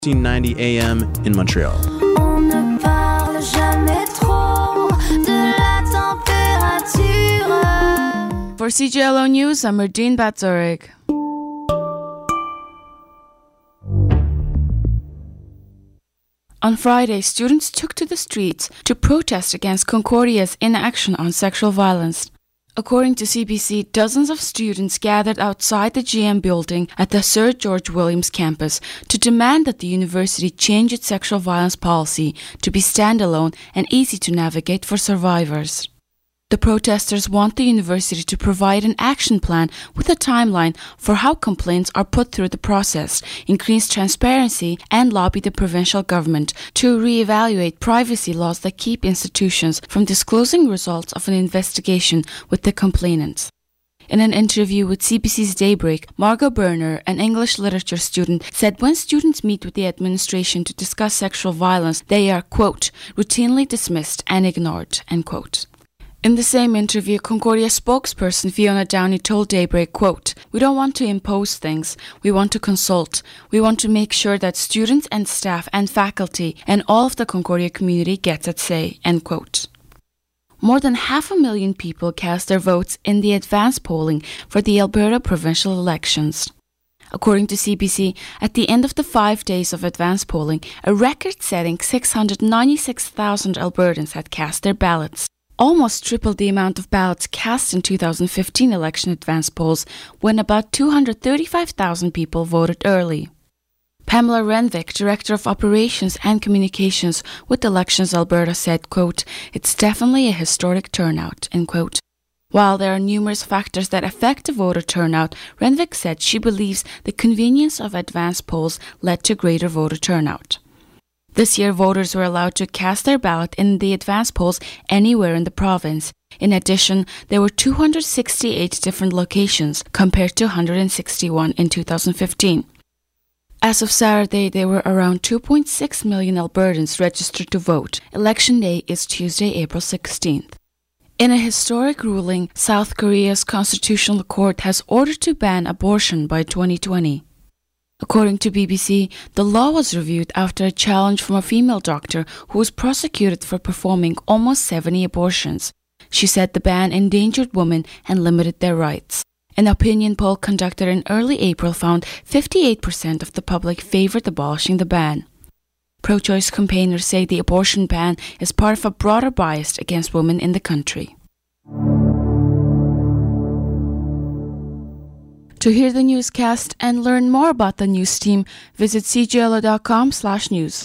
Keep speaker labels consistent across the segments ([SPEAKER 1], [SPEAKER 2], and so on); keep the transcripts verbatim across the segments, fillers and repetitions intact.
[SPEAKER 1] sixteen ninety A M in Montreal.
[SPEAKER 2] On ne parle jamais trop de la température.
[SPEAKER 3] For C J L O News, I'm Erdine Batzorig. On Friday, students took to the streets to protest against Concordia's inaction on sexual violence. According to C B C, dozens of students gathered outside the G M building at the Sir George Williams campus to demand that the university change its sexual violence policy to be standalone and easy to navigate for survivors. The protesters want the university to provide an action plan with a timeline for how complaints are put through the process, increase transparency, and lobby the provincial government to re-evaluate privacy laws that keep institutions from disclosing results of an investigation with the complainants. In an interview with C B C's Daybreak, Margot Berner, an English literature student, said when students meet with the administration to discuss sexual violence, they are, quote, routinely dismissed and ignored, end quote. In the same interview, Concordia spokesperson Fiona Downey told Daybreak, quote, we don't want to impose things, we want to consult. We want to make sure that students and staff and faculty and all of the Concordia community gets a say, end quote. More than half a million people cast their votes in the advance polling for the Alberta provincial elections. According to C B C, at the end of the five days of advance polling, a record-setting six hundred ninety-six thousand Albertans had cast their ballots. Almost triple the amount of ballots cast in two thousand fifteen election advance polls, when about two hundred thirty-five thousand people voted early. Pamela Renwick, Director of Operations and Communications with Elections Alberta, said, quote, it's definitely a historic turnout, end quote. While there are numerous factors that affect the voter turnout, Renwick said she believes the convenience of advance polls led to greater voter turnout. This year, voters were allowed to cast their ballot in the advance polls anywhere in the province. In addition, there were two hundred sixty-eight different locations compared to one hundred sixty-one in two thousand fifteen. As of Saturday, there were around two point six million Albertans registered to vote. Election day is Tuesday, April sixteenth. In a historic ruling, South Korea's constitutional court has ordered to ban abortion by twenty twenty. According to B B C, the law was reviewed after a challenge from a female doctor who was prosecuted for performing almost seventy abortions. She said the ban endangered women and limited their rights. An opinion poll conducted in early April found fifty-eight percent of the public favored abolishing the ban. Pro-choice campaigners say the abortion ban is part of a broader bias against women in the country. To hear the newscast and learn more about the news team, visit c j l o dot com slash news.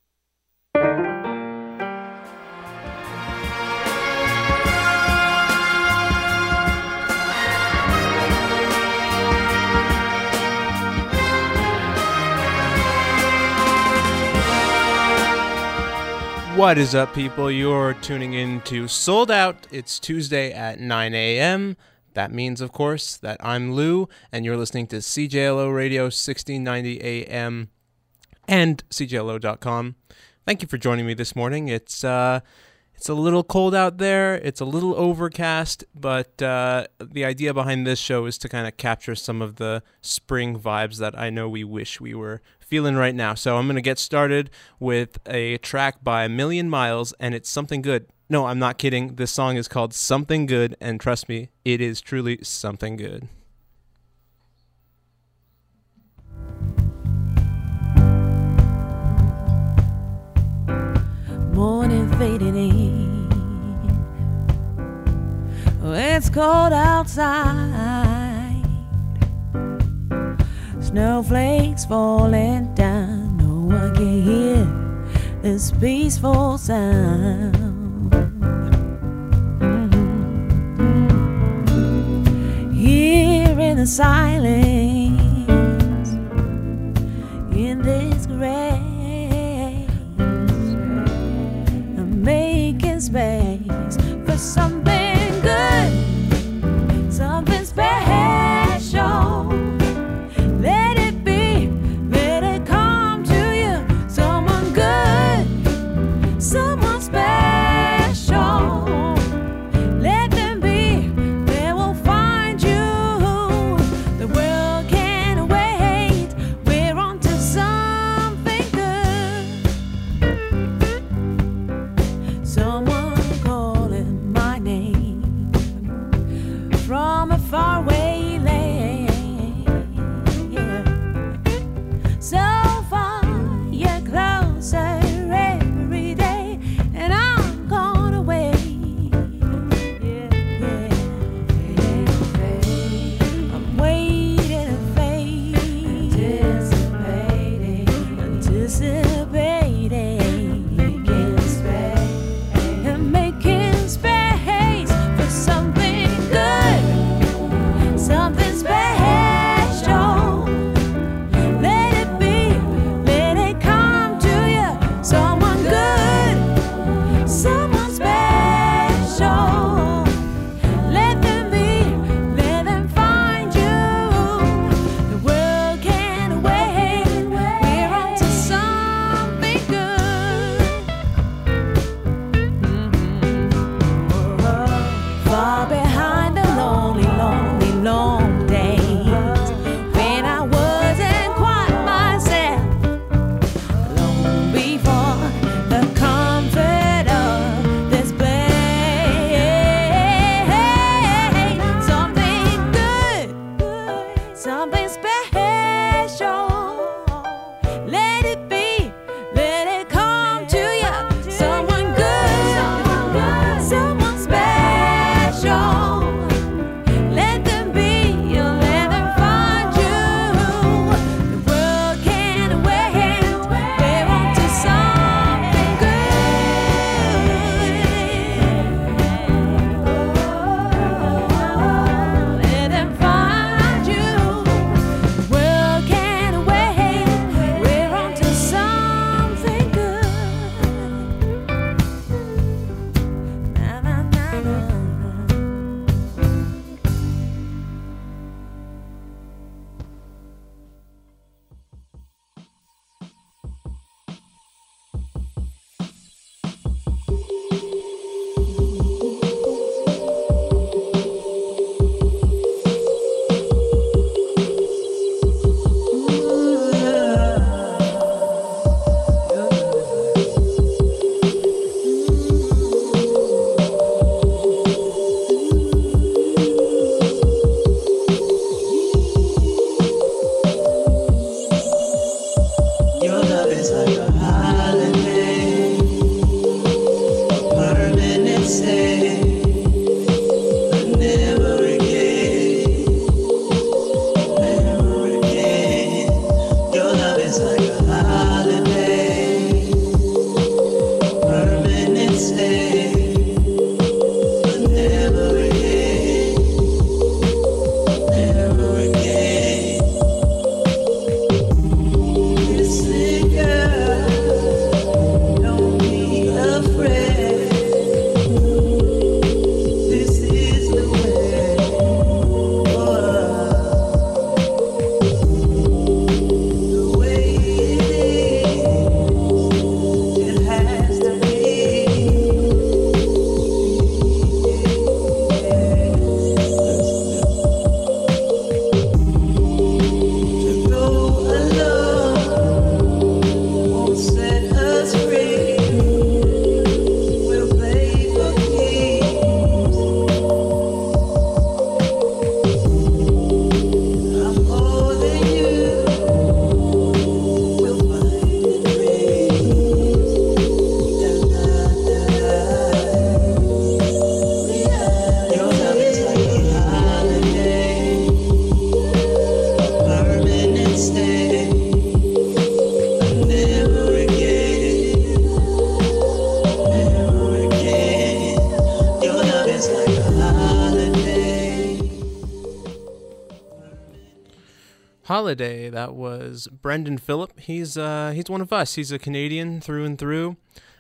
[SPEAKER 4] What is up, people? You're tuning in to Sold Out. It's Tuesday at nine a m That means, of course, that I'm Lou, and you're listening to C J L O Radio sixteen ninety A M and C J L O dot com. Thank you for joining me this morning. It's uh, it's a little cold out there. It's a little overcast, but uh, the idea behind this show is to kind of capture some of the spring vibes that I know we wish we were feeling right now. So I'm going to get started with a track by A Million Miles, and it's Something Good. No, I'm not kidding. This song is called Something Good, and trust me, it is truly something good.
[SPEAKER 5] Morning fading in. It's cold outside. Snowflakes falling down. No one can hear this peaceful sound. Here in the silence, in this grace, I'm making space for something good, something special. Let it be, let it come to you. Someone good, someone special. Let them be, they will find you. The world can't wait, we're on to something
[SPEAKER 4] Holiday. That was Brendan Phillip. He's uh, he's one of us. He's a Canadian through and through.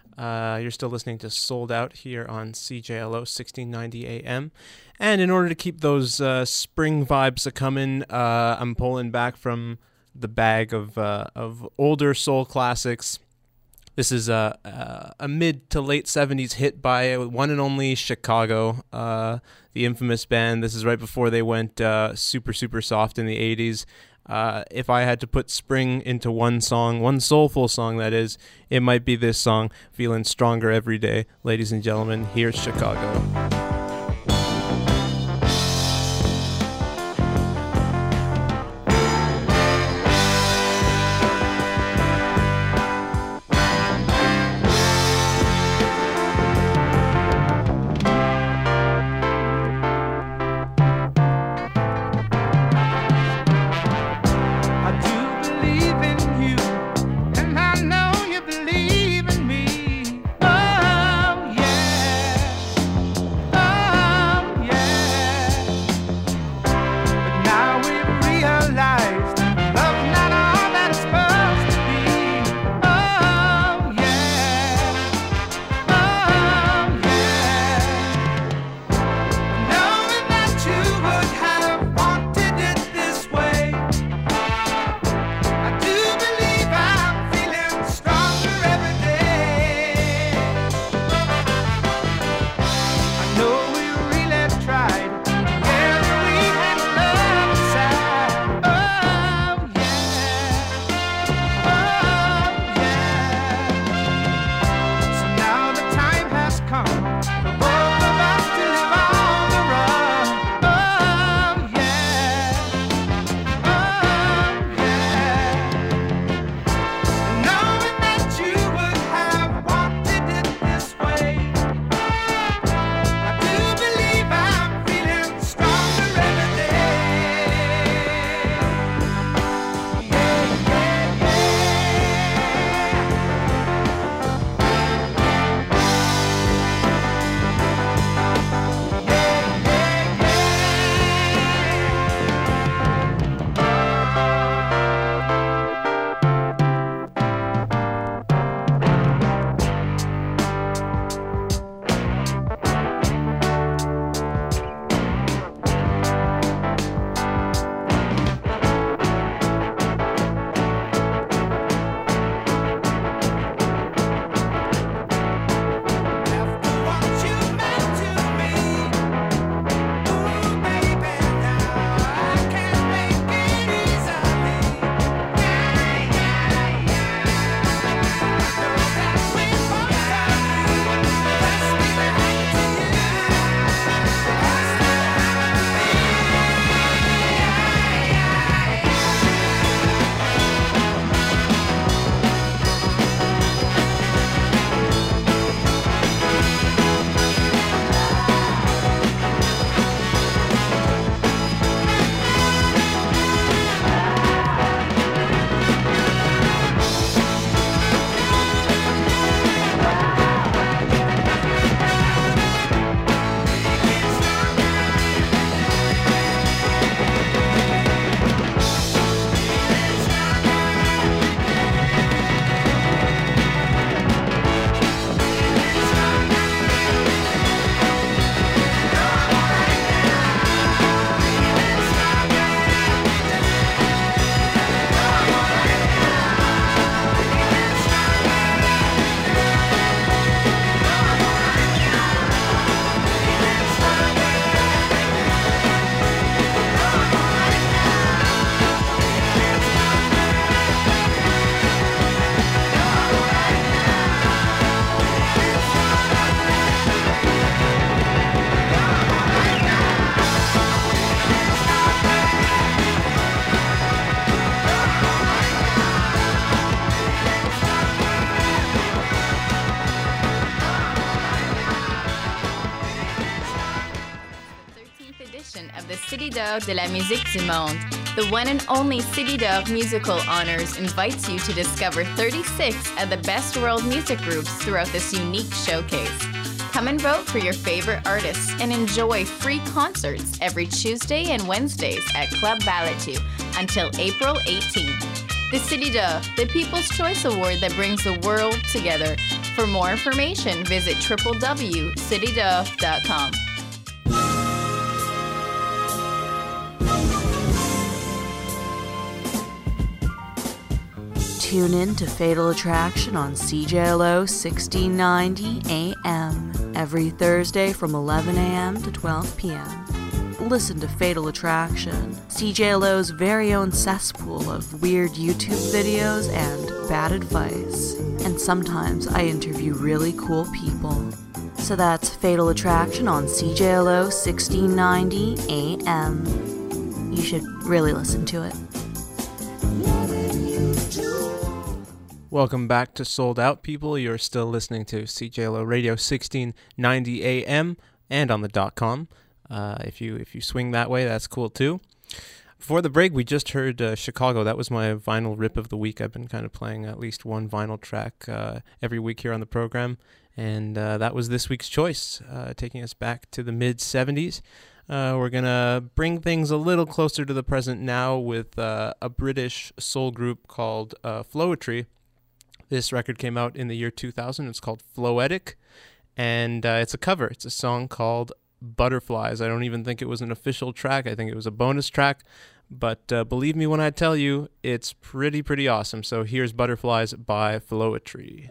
[SPEAKER 4] Uh, you're still listening to Sold Out here on C J L O sixteen ninety A M. And in order to keep those uh, spring vibes a coming, uh, I'm pulling back from the bag of uh, of older soul classics. This is a, a, a mid to late seventies hit by one and only Chicago, uh, the infamous band. This is right before they went uh, super, super soft in the eighties. Uh, if I had to put spring into one song, one soulful song that is, it might be this song, Feeling Stronger Every Day. Ladies and gentlemen, here's Chicago.
[SPEAKER 5] Oh, yeah.
[SPEAKER 6] d'or de la musique du monde. The one and only City d'Or Musical Honors invites you to discover thirty-six of the best world music groups throughout this unique showcase. Come and vote for your favorite artists and enjoy free concerts every Tuesday and Wednesdays at Club Ballatu until April eighteenth. The City d'Or, the People's Choice Award that brings the world together. For more information, visit w w w dot city d'or dot com.
[SPEAKER 7] Tune in to Fatal Attraction on C J L O sixteen ninety A M every Thursday from eleven a m to twelve p m Listen to Fatal Attraction, C J L O's very own cesspool of weird YouTube videos and bad advice. And sometimes I interview really cool people. So that's Fatal Attraction on C J L O sixteen ninety A M. You should really listen to it.
[SPEAKER 4] Welcome back to Sold Out, people. You're still listening to C J L O Radio sixteen ninety A M and on the dot com. Uh, if you if you swing that way, that's cool too. Before the break, we just heard uh, Chicago. That was my vinyl rip of the week. I've been kind of playing at least one vinyl track uh, every week here on the program, and uh, that was this week's choice, uh, taking us back to the mid seventies. Uh, we're going to bring things a little closer to the present now with uh, a British soul group called uh, Floetry. This record came out in the year two thousand. It's called Floetic, and uh, it's a cover. It's a song called Butterflies. I don't even think it was an official track. I think it was a bonus track, but uh, believe me when I tell you, it's pretty, pretty awesome. So here's Butterflies by Floetry.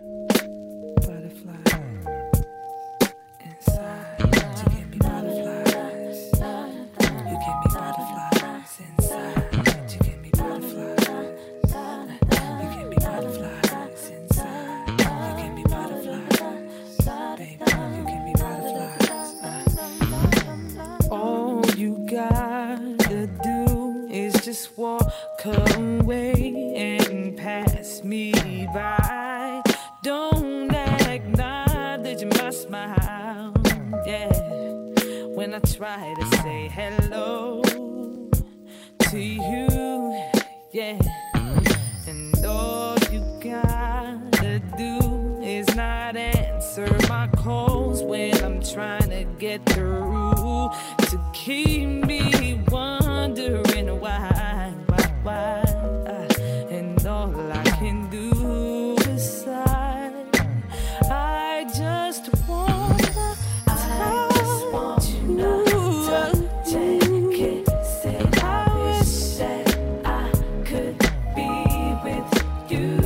[SPEAKER 5] Just walk away and pass me by. Don't acknowledge my smile, yeah, when I try to say hello to you, yeah. And all you gotta do is not answer my calls when I'm trying to get through, to keep me wondering why, why, why, uh, and all I can do is sigh. I just wanna I just wanna touch and kiss it. I wish that I could be with you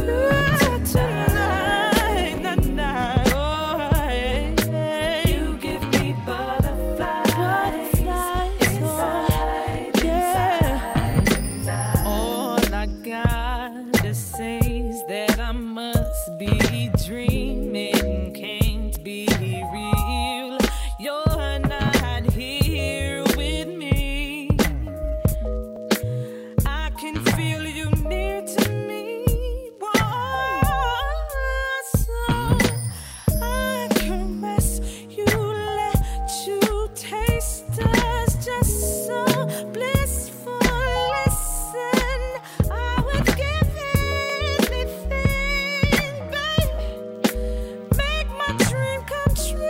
[SPEAKER 5] tonight, tonight. Oh, hey, hey. You give me butterflies, butterflies inside, inside, inside. All I gotta say is that I must be dreaming, can't be real. You're not here with me. I can feel you near to me. Whoa, so I caress you, let you taste us, just so blissful. Listen, I would give anything, babe. Make my dream come true.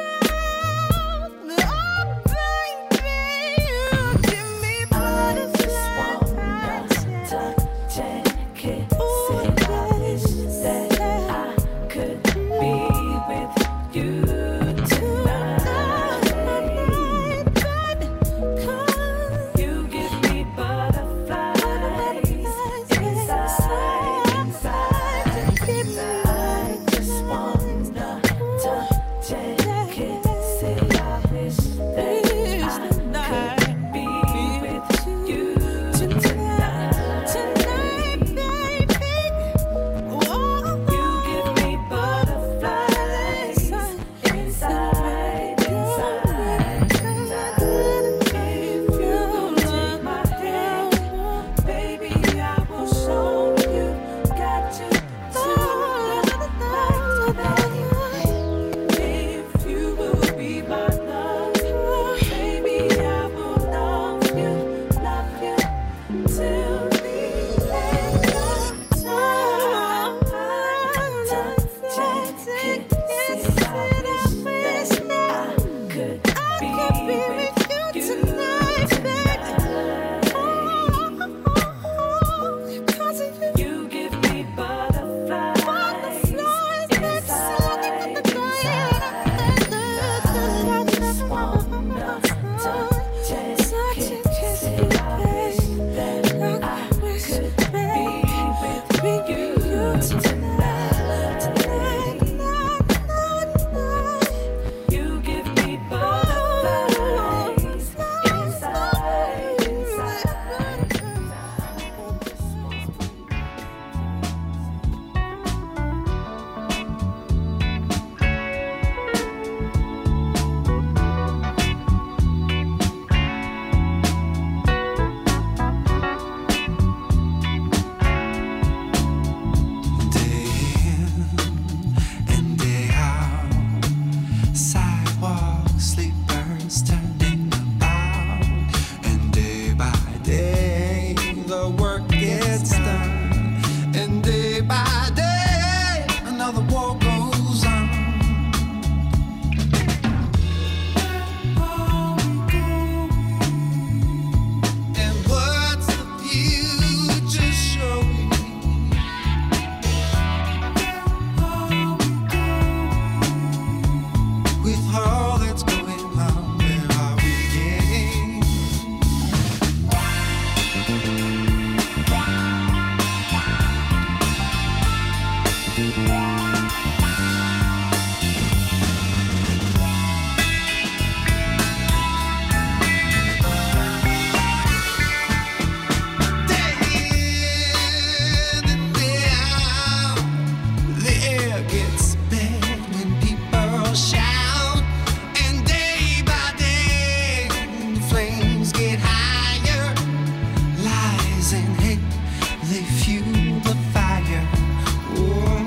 [SPEAKER 8] gets bad when people shout, and day by day the flames get higher. Lies and hate, they fuel the fire. Oh.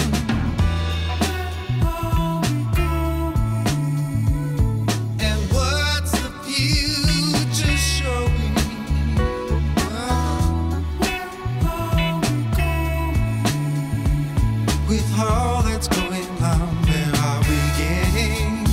[SPEAKER 8] And what's the future showing? With all that's going on, where are we getting?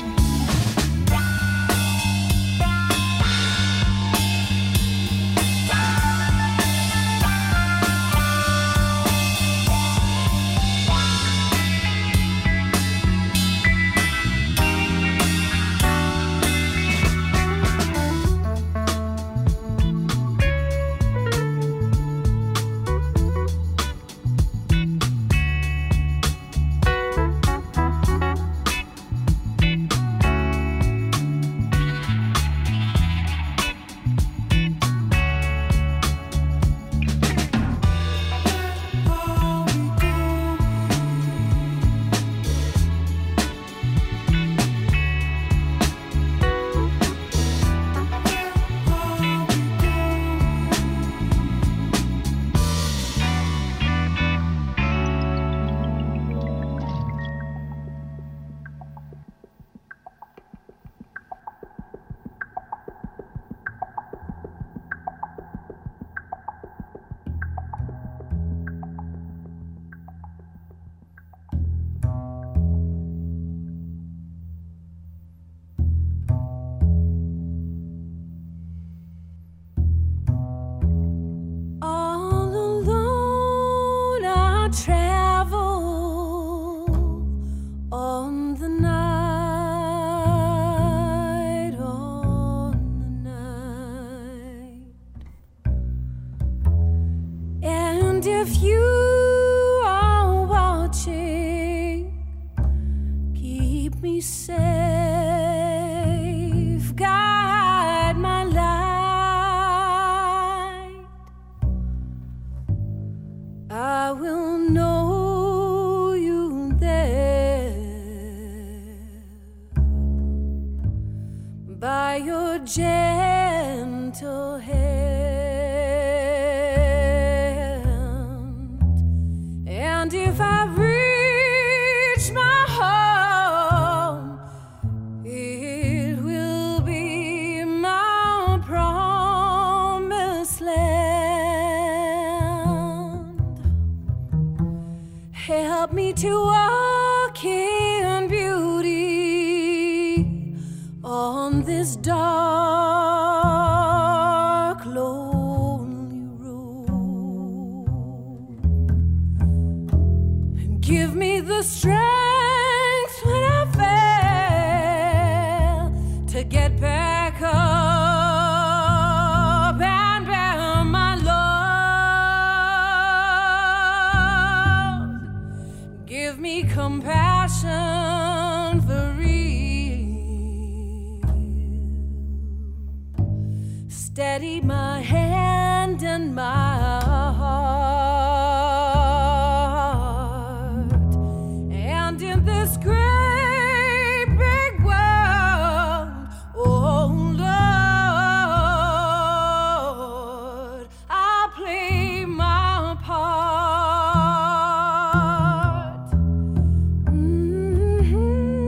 [SPEAKER 5] All alone I travel on the night, on the night. And if you are watching, keep me safe, guide my light. I will know you there by your gentle hand. And if I reach my home, it will be my promised land. Help me to walk in beauty on this dark, lonely road. And give me the strength when I fail to get back up and bear my love. Give me compassion for real. Steady my hand and my heart. And in this great big world, oh Lord, I'll play my part. Mm-hmm.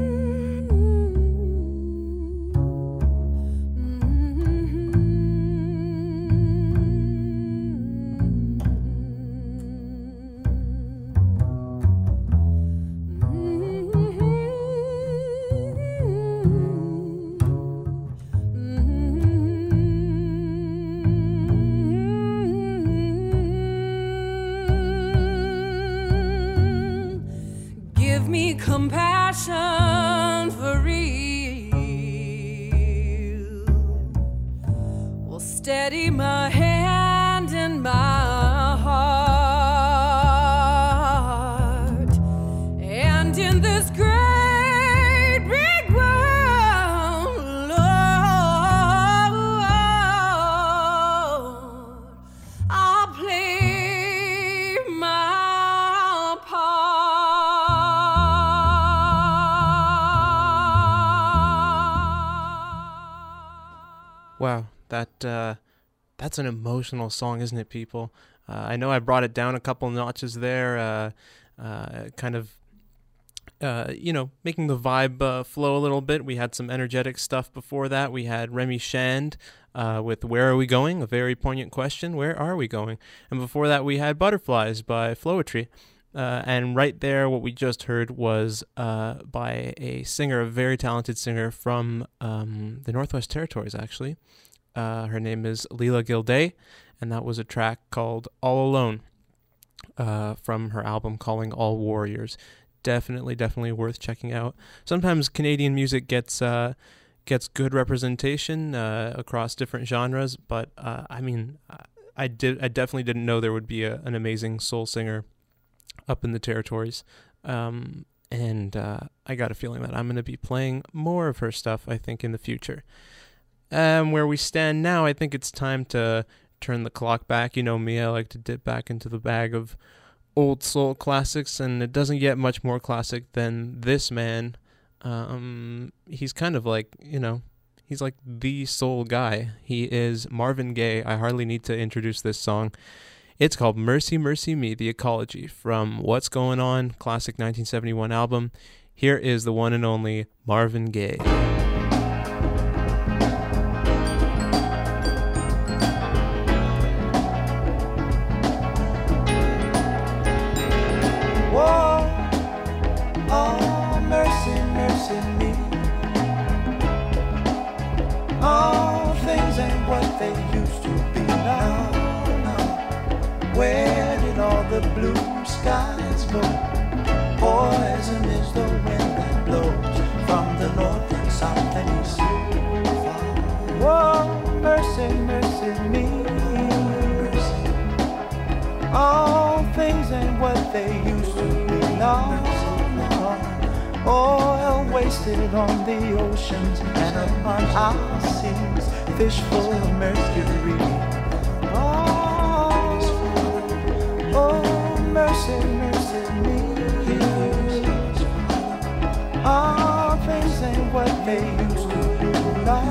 [SPEAKER 5] Give me compassion for real. Will steady my hand and my heart. And in this great big world, Lord, I'll play my part.
[SPEAKER 4] Wow, that uh, that's an emotional song, isn't it, people? Uh, I know I brought it down a couple notches there, uh, uh, kind of, uh, you know, making the vibe uh, flow a little bit. We had some energetic stuff before that. We had Remy Shand uh, with Where Are We Going? A very poignant question. Where are we going? And before that, we had Butterflies by Floetry. Uh, and right there, what we just heard was uh, by a singer, a very talented singer from um, the Northwest Territories, actually. Uh, her name is Leela Gilday, and that was a track called All Alone uh, from her album Calling All Warriors. Definitely, definitely worth checking out. Sometimes Canadian music gets uh, gets good representation uh, across different genres, but uh, I mean, I did, I definitely didn't know there would be a, an amazing soul singer up in the territories, um, and uh, I got a feeling that I'm going to be playing more of her stuff, I think, in the future. Um, where we stand now, I think it's time to turn the clock back. You know me, I like to dip back into the bag of old soul classics, and it doesn't get much more classic than this man. Um, he's kind of like, you know, he's like the soul guy. He is Marvin Gaye. I hardly need to introduce this song. It's called Mercy, Mercy Me, The Ecology, from What's Going On, classic nineteen seventy-one album. Here is the one and only Marvin Gaye.
[SPEAKER 8] Whoa, oh, mercy, mercy me. All things ain't what they used to be now. Where did all the blue skies go? Poison is the wind that blows from the north and south and east. Whoa, mercy, mercy me. All things ain't what they used to be now. Oil wasted on the oceans and upon our seas, fish full of mercury. Oh, mercy, mercy me. All things ain't what they used to be now.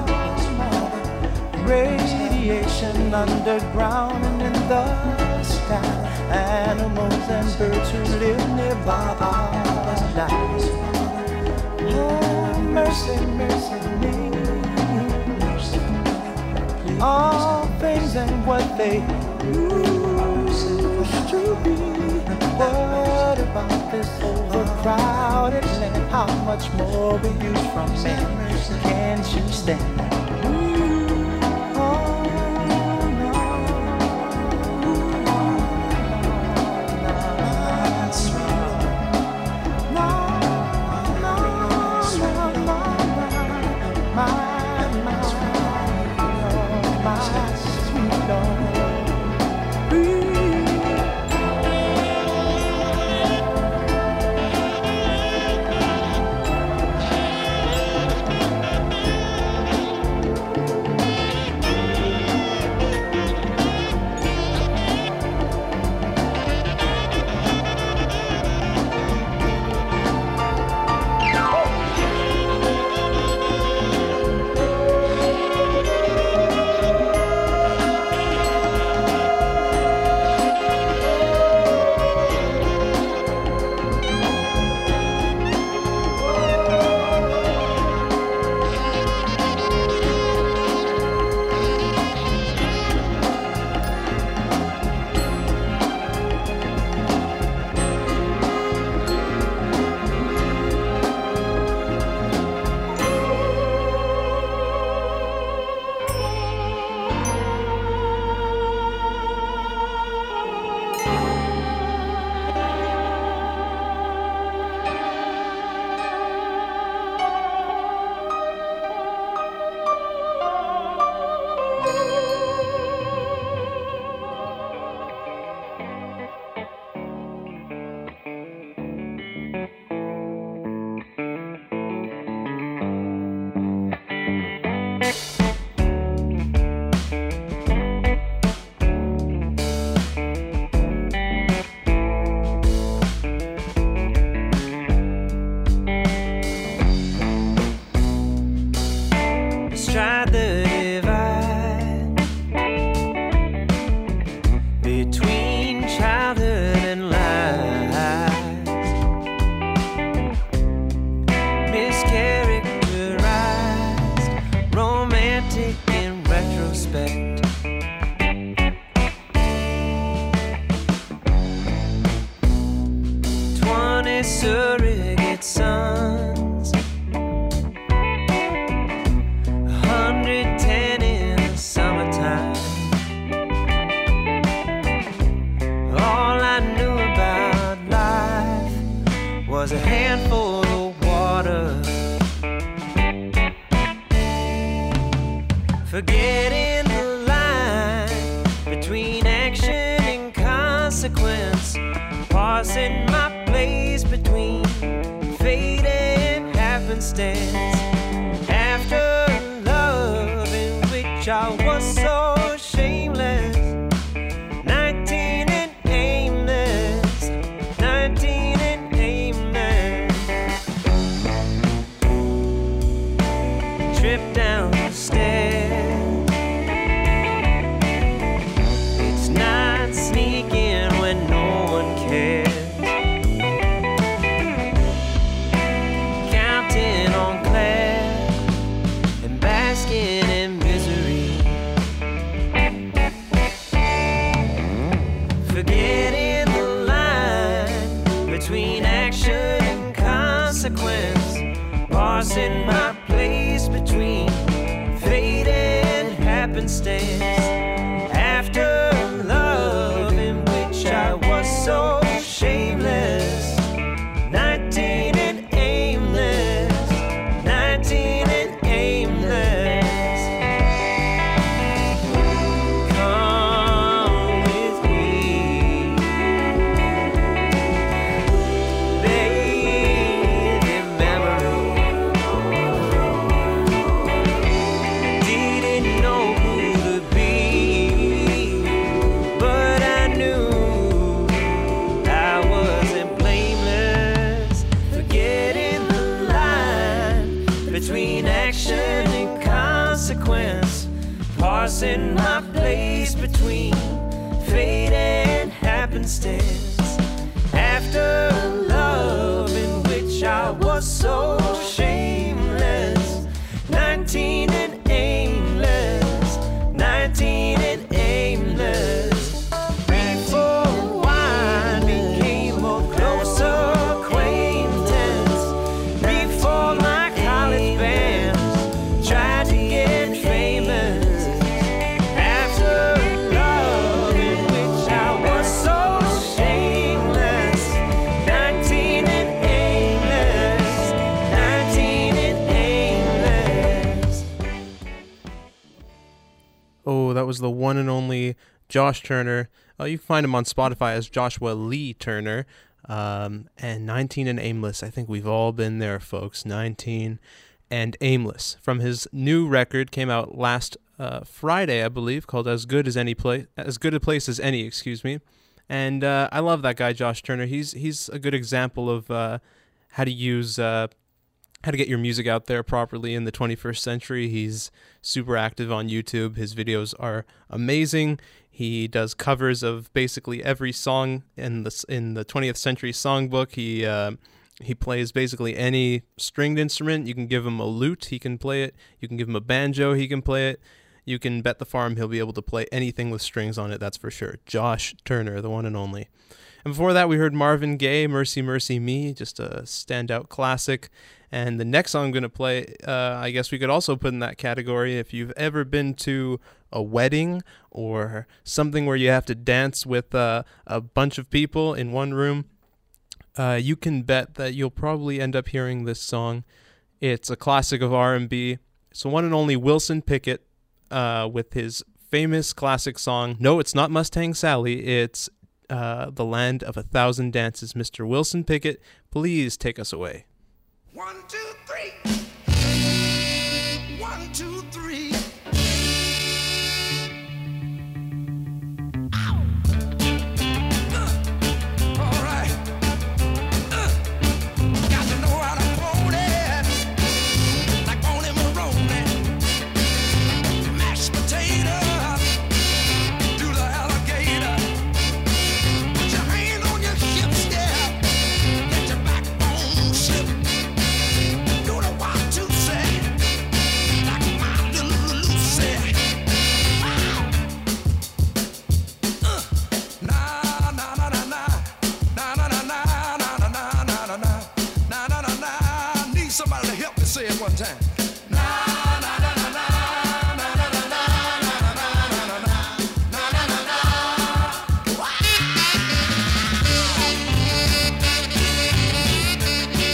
[SPEAKER 8] Radiation underground and in the sky. Animals and birds who live nearby are dying. Oh, mercy, mercy me. All things ain't what they used to be. What about this overcrowded land? How much more we use from men? Can't you stand? Oh, no. That's right. No, no, no, no, my, my, my sweet Lord.
[SPEAKER 9] handful of water. Forgetting the line between action and consequence, parsing my place between fate and happenstance. After love in which I was so shameless, nineteen and aimless, nineteen and aimless, trip down the stairs. It's not sneaking when no one cares. Counting on Claire and basking in misery. Forgetting the line between action and consequence, parsing my place between fate and happenstance. After love in which I was so shameless, nineteen and aimless, nineteen and aimless. Come with me, bathe in memory. Didn't know who to be, but I knew I wasn't blameless. Forgetting the line between action and consequence, parsing my place between fate and happenstance. After love in which I was so shameless, nineteen and aimless, nineteen and aimless. Before wine became a closer acquaintance, before my college bands tried to get famous. After love in which I was so shameless, nineteen and aimless, nineteen and aimless.
[SPEAKER 4] Oh, that was the one and only Josh Turner. Uh, you can find him on Spotify as Joshua Lee Turner. Um, and nineteen and Aimless. I think we've all been there, folks. nineteen and Aimless. From his new record, came out last uh, Friday, I believe, called As Good as Any Place, As Good a Place as Any, excuse me. And uh, I love that guy, Josh Turner. He's he's a good example of uh, how to use uh, how to get your music out there properly in the twenty-first century. He's super active on YouTube. His videos are amazing. He does covers of basically every song in the in the twentieth century songbook. He uh, he plays basically any stringed instrument. You can give him a lute, he can play it. You can give him a banjo, he can play it. You can bet the farm he'll be able to play anything with strings on it, that's for sure. Josh Turner, the one and only. And before that, we heard Marvin Gaye, Mercy, Mercy Me, just a standout classic. And the next song I'm going to play, uh, I guess we could also put in that category. If you've ever been to a wedding or something where you have to dance with uh, a bunch of people in one room, uh, you can bet that you'll probably end up hearing this song. It's a classic of R and B. It's the one and only Wilson Pickett uh, with his famous classic song. No, it's not Mustang Sally. It's uh, The Land of a Thousand Dances. Mister Wilson Pickett, please take us away.
[SPEAKER 8] One, two, three. One, two, three. Ow. Uh, all right. Uh, got to know how to hold it. Like Bonnie Maroney. Mashed potato. Do the alligator. Put your hand on your hips, yeah. Let your backbone slip. Do the one, two, say. Like my little Lucy. Wow. Uh. Na na na na na. Na na na na na na na na na na. Na na na na. Need somebody to help me say it one time. Na na na na na. Na na na na. Na na na na na. Na na na na. Wow.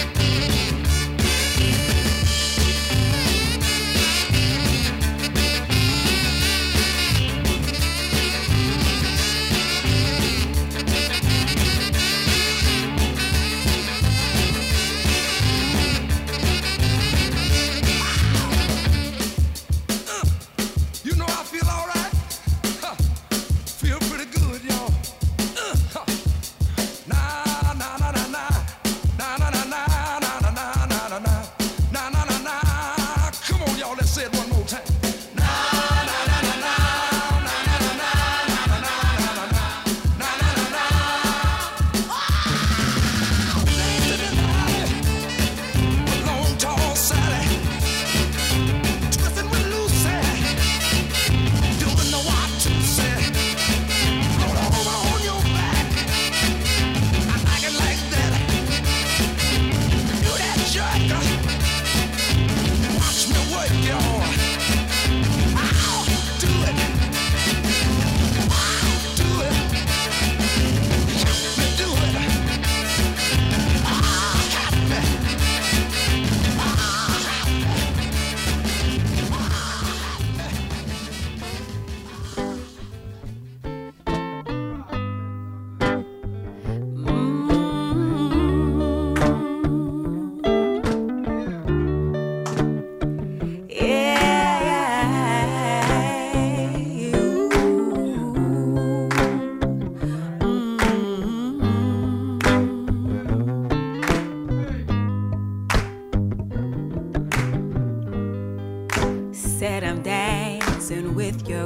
[SPEAKER 5] Said I'm dancing with your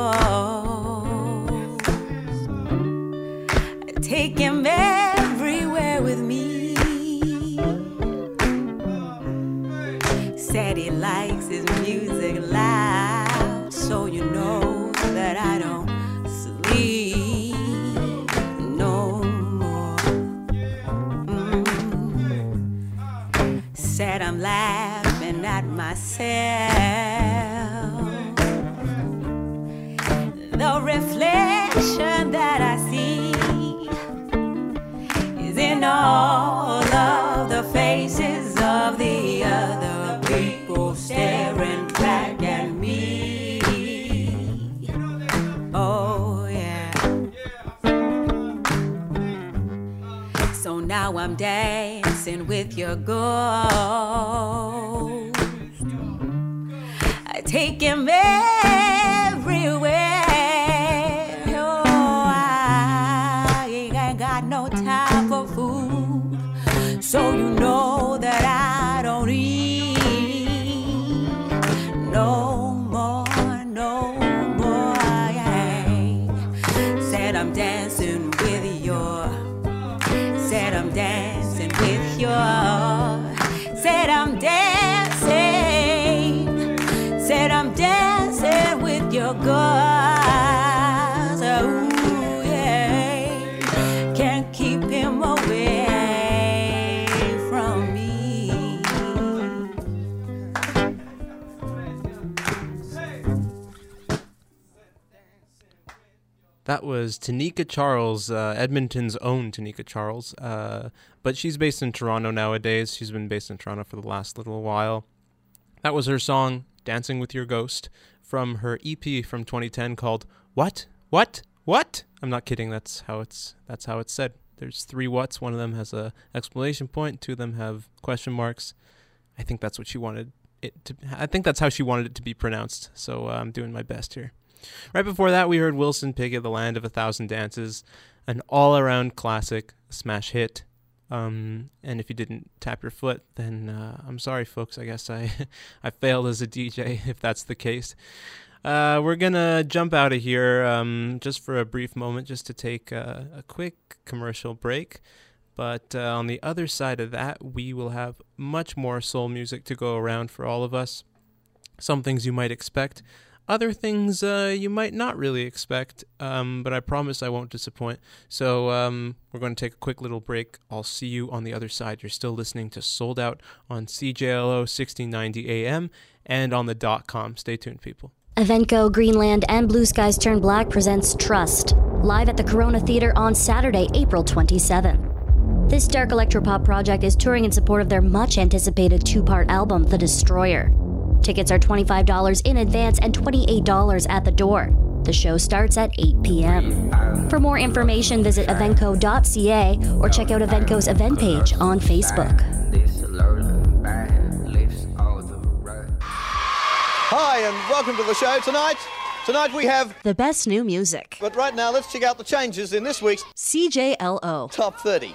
[SPEAKER 5] ghost. Take him everywhere with me. Said he likes his music loud, so you know that I don't sleep no more. Mm. Said I'm laughing at myself. The reflection that I see is in all of the faces of the other people staring back at me. Oh yeah. So now I'm dancing with your ghost. I take him everywhere. Oh, I ain't got no time for food, so you know that I don't eat no more, no more. Yeah. Said I'm dancing with your. Said I'm dancing with your. Said I'm dancing. Said I'm dancing with your girls. Ooh, yeah. Can't keep him away from me.
[SPEAKER 4] That was Tanika Charles, uh, Edmonton's own Tanika Charles. Uh, but she's based in Toronto nowadays. She's been based in Toronto for the last little while. That was her song, Dancing with Your Ghost, from her E P from twenty ten called What? What? What? I'm not kidding. That's how it's that's how it's said. There's three whats. One of them has a exclamation point. Two of them have question marks. I think that's what she wanted it to. I think that's how she wanted it to be pronounced. So uh, I'm doing my best here. Right before that, we heard Wilson Pickett, The Land of a Thousand Dances, an all-around classic, smash hit. Um, and if you didn't tap your foot, then uh, I'm sorry, folks. I guess I I failed as a D J, if that's the case. Uh, we're going to jump out of here um, just for a brief moment, just to take a, a quick commercial break. But uh, on the other side of that, we will have much more soul music to go around for all of us. Some things you might expect. Other things uh, you might not really expect, um, but I promise I won't disappoint. So um, we're going to take a quick little break. I'll see you on the other side. You're still listening to Sold Out on C J L O sixteen ninety A M and on the dot com. Stay tuned, people.
[SPEAKER 10] Evenco, Greenland, and Blue Skies Turn Black presents Trust, live at the Corona Theater on Saturday, April twenty-seventh. This dark electropop project is touring in support of their much-anticipated two-part album, The Destroyer. Tickets are twenty-five dollars in advance and twenty-eight dollars at the door. The show starts at eight p.m. For more information, visit evenco dot c a or check out Evenco's event page on Facebook.
[SPEAKER 11] Hi, and welcome to the show tonight. Tonight we have
[SPEAKER 7] the best new music.
[SPEAKER 11] But right now, let's check out the changes in this week's
[SPEAKER 7] C J L O
[SPEAKER 11] Top thirty.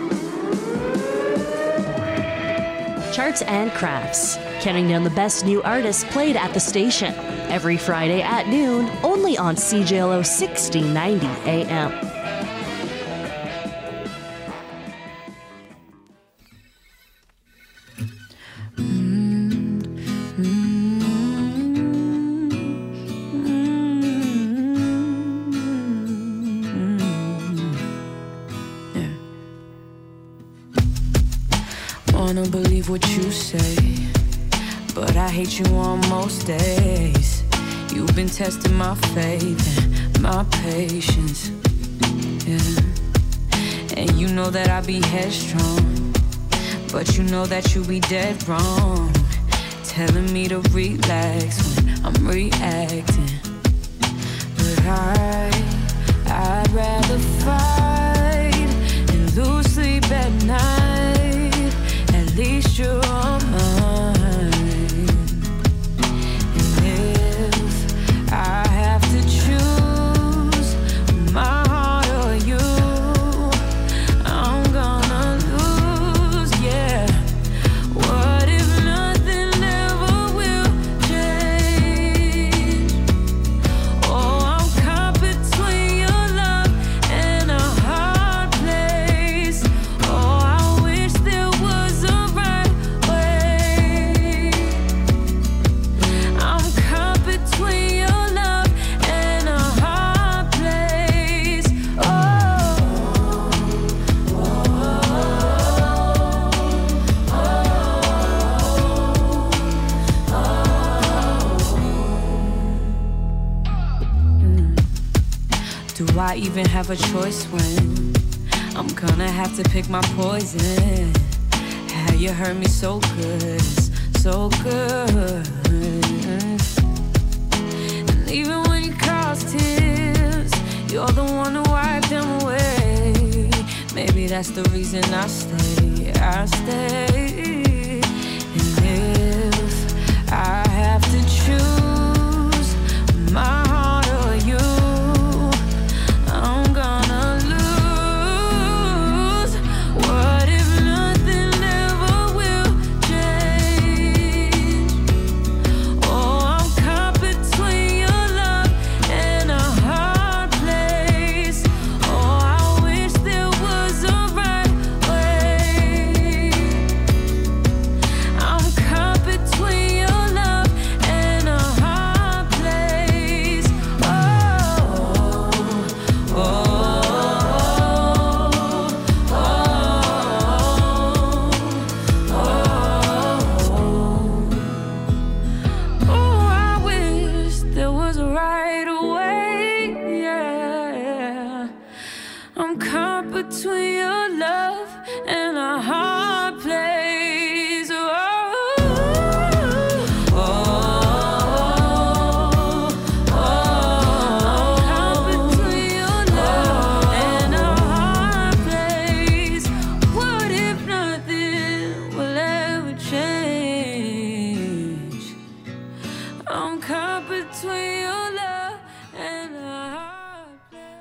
[SPEAKER 7] Charts and crafts, counting down the best new artists played at the station. Every Friday at noon, only on C J L O sixteen ninety A M.
[SPEAKER 12] Wanna believe what you say, but I hate you on most days. You've been testing my faith and my patience, yeah. And you know that I be headstrong, but you know that you be dead wrong, telling me to relax when I'm reacting. But I, I'd rather fight and lose sleep at night. At least you're on mine. And if I have to choose my heart or you, I'm gonna lose, yeah. What if nothing ever will change? I even have a choice when I'm gonna have to pick my poison. How you hurt me so good, so good. And even when you cause tears, you're the one who wiped them away. Maybe that's the reason I stay, I stay. And if I have to choose my heart or you, I'm gonna lose. What if nothing ever will change? Oh, I'm caught between your love and a hard place. Oh, I wish there was a right way. I'm caught between your love and a hard place. Oh, oh, oh, oh, oh, I wish there was a right way. Yeah, I'm caught between your love and a hard place. Oh, oh, oh, I'm caught between your love and a hard place. What if nothing will ever change? I'm caught between your love and a hard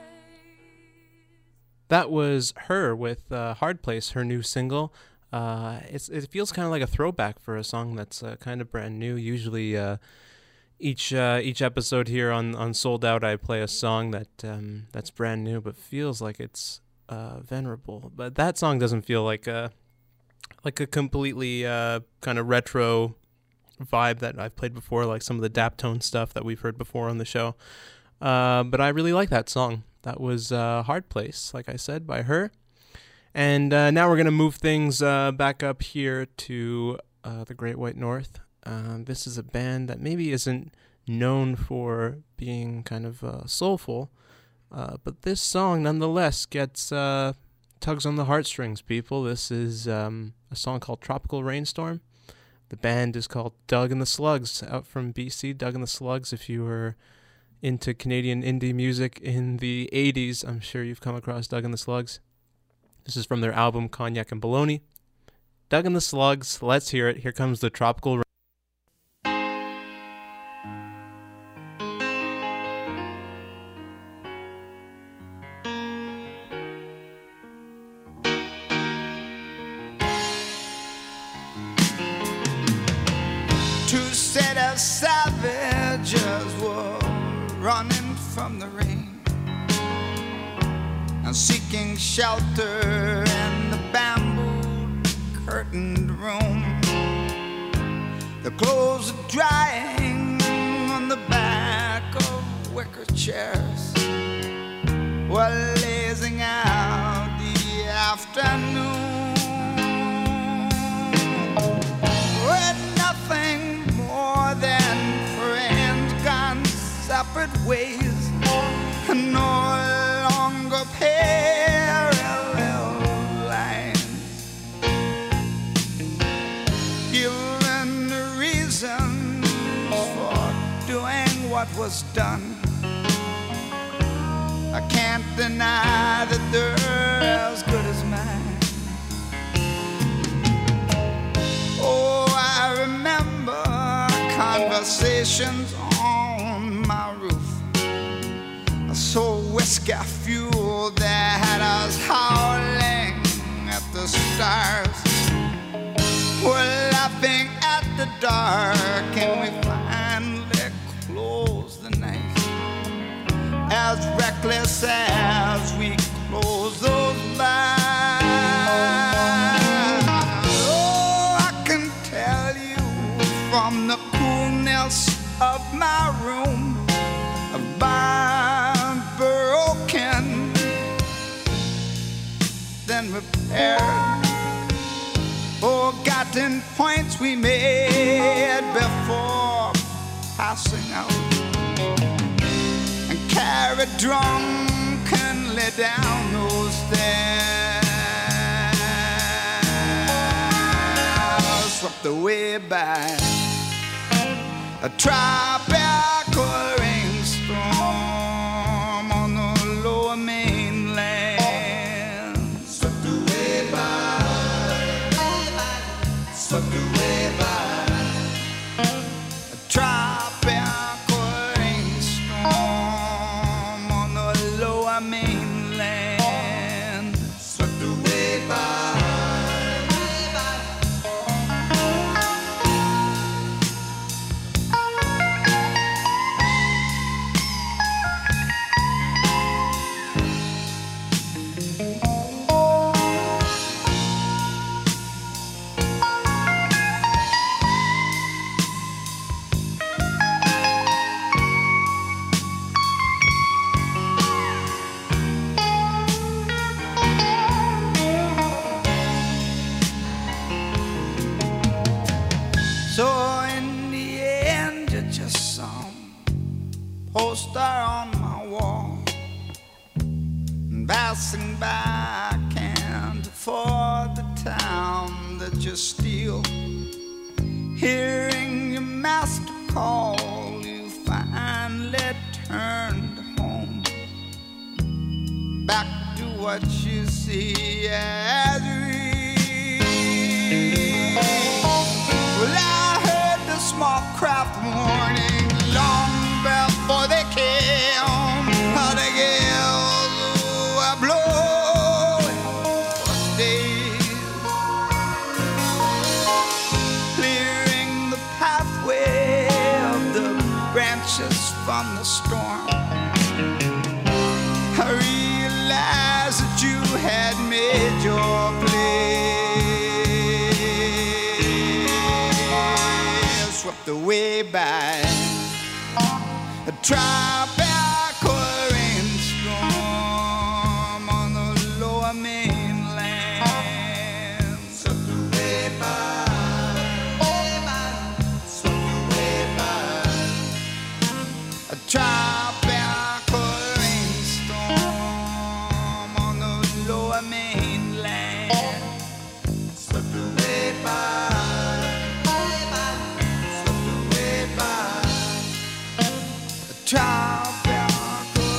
[SPEAKER 4] That was Her with uh, Hard Place, her new single. Uh, it's it feels kind of like a throwback for a song that's uh, kind of brand new. Usually, uh, each uh, each episode here on, on Sold Out, I play a song that um, that's brand new, but feels like it's uh, venerable. But that song doesn't feel like a like a completely uh, kind of retro vibe that I've played before, like some of the Daptone stuff that we've heard before on the show. Uh, but I really like that song. That was uh, Hard Place, like I said, by Her. And uh, now we're going to move things uh, back up here to uh, the Great White North. Uh, this is a band that maybe isn't known for being kind of uh, soulful, uh, but this song nonetheless gets uh, tugs on the heartstrings, people. This is um, a song called Tropical Rainstorm. The band is called Doug and the Slugs, out from B C. Doug and the Slugs, if you were into Canadian indie music in the eighties, I'm sure you've come across Doug and the Slugs. This is from their album Cognac and Bologna. Doug and the Slugs, let's hear it. Here comes the Tropical Rain.
[SPEAKER 8] Two set of savages were running from the rain and seeking shelter in the bamboo curtained room. The clothes are drying on the back of wicker chairs, while lazing out the afternoon. With nothing more than friends gone separate ways, no longer parallel lines, given the reasons for doing what was done. I can't deny that they're as good as mine. Oh, I remember conversations on my roof, so whiskey fuel that had us howling at the stars. We're laughing at the dark, and we finally close the night, as reckless as we close those blinds. Oh, I can tell you from the coolness of my room, about broken, then repaired, forgotten points we made before passing out, and carried drunken finally down those stairs, swept away by a tropical rainstorm on the lower mainland. Swept away by, swept away by a tropical rainstorm on the lower mainland. Swept away by. So in the end, you're just some poster on my wall, passing by. I can't afford the town that you steal. Hearing your master call, you finally turned home, back to what you see as real. Well, I heard the small craft warning long before they came. How they gave a blow for days, clearing the pathway of the branches from the storm. I realized that you had made your place, swept away by a tropical rainstorm on the lower mainland. Swept away by, swept away by a tropical rainstorm on the lower mainland. Swept away by. Tropical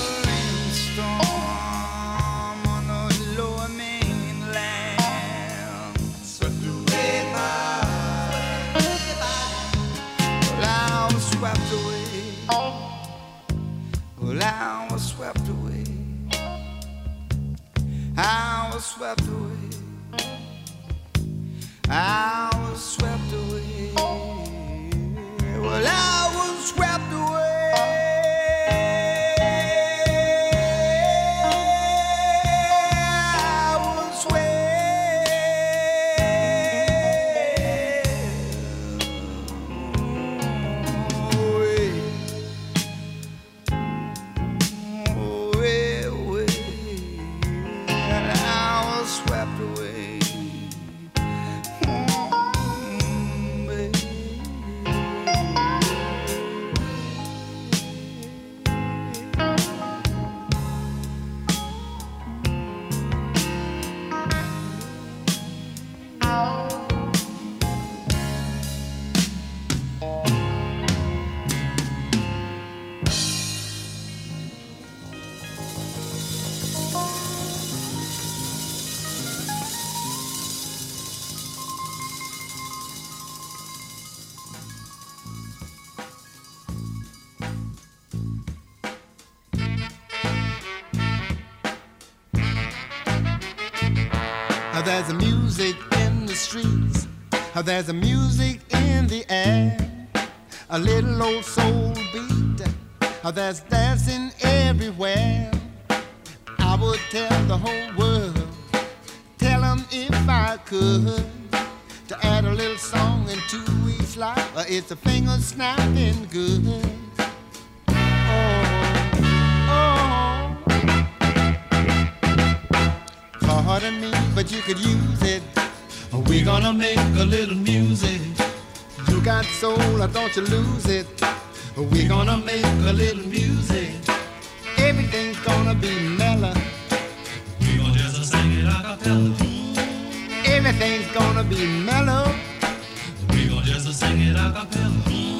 [SPEAKER 8] rainstorm on the lower mainland. Swept away by. Well, I was swept away. Well, I was swept away. I was swept away. I was swept away. Well, I was swept away.
[SPEAKER 13] There's a music in the streets, there's a music in the air, a little old soul beat, there's dancing everywhere. I would tell the whole world, tell them if I could, to add a little song into each life. It's a finger snapping good. Pardon me, but you could use it. We're gonna make a little music. You got soul, don't you lose it. We're gonna make a little music. Everything's gonna be mellow.
[SPEAKER 8] acapella.
[SPEAKER 13] Everything's gonna be mellow.
[SPEAKER 8] We gon' just sing it acapella.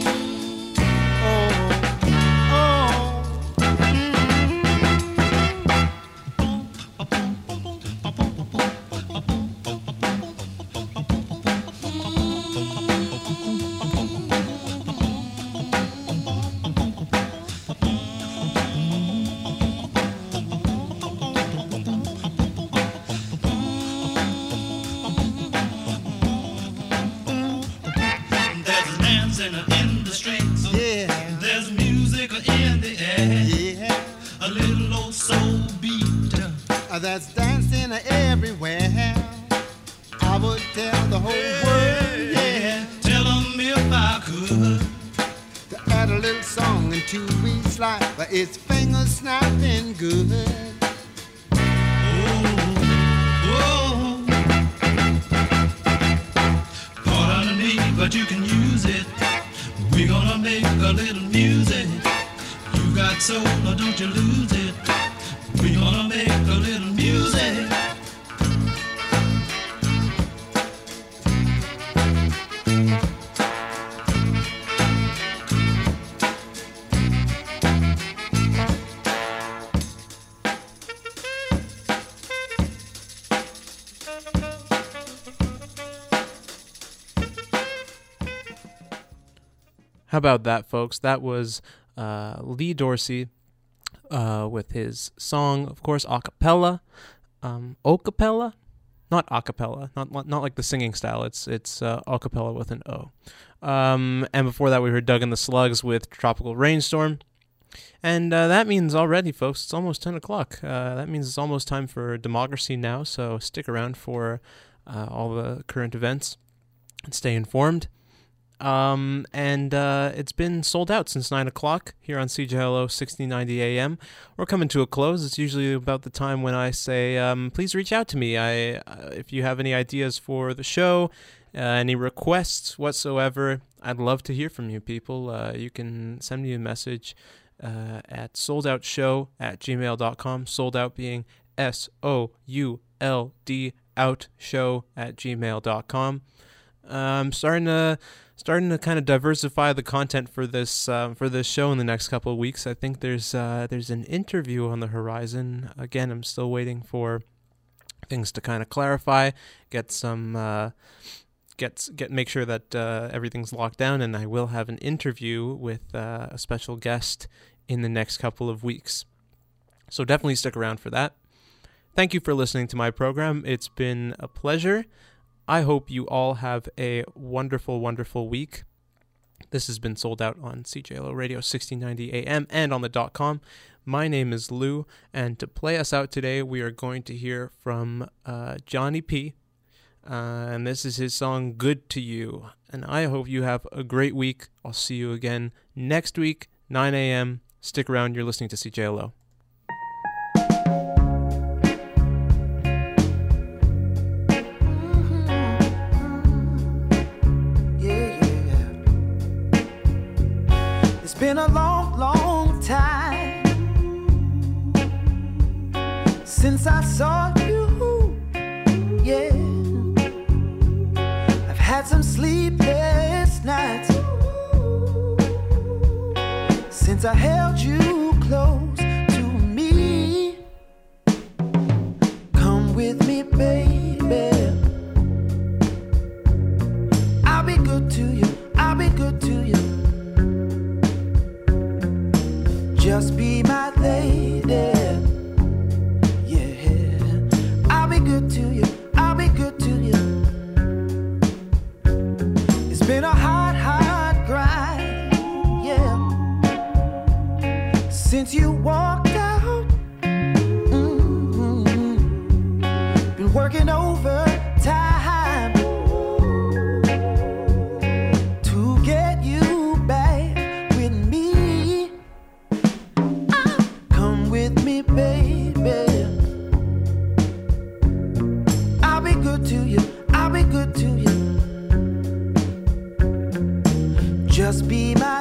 [SPEAKER 8] In the streets, yeah. There's music in the air, yeah. A little old soul beat
[SPEAKER 13] uh, that's dancing everywhere. I would tell the whole world, yeah.
[SPEAKER 8] Tell them if I could
[SPEAKER 13] to add a little song into each life, but it's finger snapping good.
[SPEAKER 8] Oh, pardon me, but you can use it. We're gonna make a little music. You got soul, or don't you lose it. We're gonna make a little music.
[SPEAKER 4] How about that, folks? That was uh, Lee Dorsey uh, with his song, of course, a cappella. Um, o cappella? Not a cappella. Not, not like the singing style. It's it's uh, a cappella with an O. Um, and before that, we heard Doug and the Slugs with Tropical Rainstorm. And uh, that means already, folks, it's almost ten o'clock. Uh, that means it's almost time for Democracy Now!, so stick around for uh, all the current events and stay informed. Um, and uh, it's been sold out since nine o'clock here on C J L O sixteen ninety A M. We're coming to a close. It's usually about the time when I say, um, please reach out to me. I, uh, if you have any ideas for the show, uh, any requests whatsoever, I'd love to hear from you people. Uh, you can send me a message uh, at soldoutshow at gmail dot com. Sold out being S O U L D out show at gmail dot com. I'm um, starting to... Starting to kind of diversify the content for this uh, for this show in the next couple of weeks. I think there's uh, there's an interview on the horizon. Again, I'm still waiting for things to kind of clarify, get some uh, get get make sure that uh, everything's locked down, and I will have an interview with uh, a special guest in the next couple of weeks. So definitely stick around for that. Thank you for listening to my program. It's been a pleasure. I hope you all have a wonderful, wonderful week. This has been Sold Out on C J L O Radio sixteen ninety A M and on the dot com. My name is Lou, and to play us out today, we are going to hear from uh, Johnny P. Uh, and this is his song, Good to You. And I hope you have a great week. I'll see you again next week, nine A M Stick around. You're listening to C J L O.
[SPEAKER 14] Been a long, long time since I saw you, yeah. I've had some sleepless nights since I held you close to me. Come with me, baby. I'll be good to you, I'll be good to you. Just be my lady, yeah. I'll be good to you, I'll be good to you. It's been a hard, hard grind, yeah, since you walked out. Mm-hmm. Been working overtime to get you back with me. With me, baby. I'll be good to you, I'll be good to you. Just be my